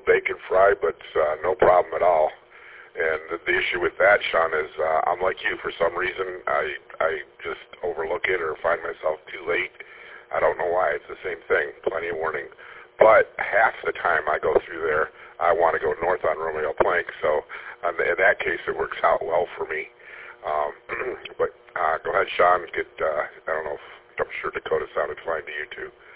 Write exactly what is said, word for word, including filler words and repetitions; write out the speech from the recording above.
bacon fry, but uh, no problem at all. And the, the issue with that, Sean, is uh, I'm like you. For some reason, I I just overlook it or find myself too late. I don't know why. It's the same thing. Plenty of warning. But half the time I go through there, I want to go north on Romeo Plank. So um, in that case, it works out well for me. Um, but uh, go ahead, Sean. Get, uh, I don't know if, I'm sure Dakota sounded fine to you too.